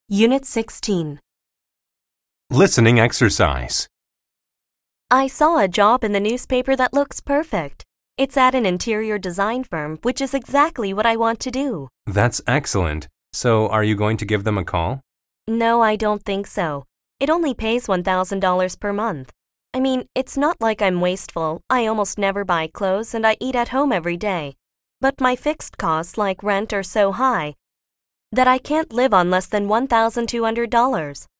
Unit 16. Listening exercise. I saw a job in the newspaper that looks perfect. It's at an interior design firm, which is exactly what I want to do. That's excellent. So, are you going to give them a call? No, I don't think so. It only pays $1,000 per month. I mean, it's not like I'm wasteful. I almost never buy clothes and I eat at home every day. But my fixed costs, like rent, are so high that I can't live on less than $1,200.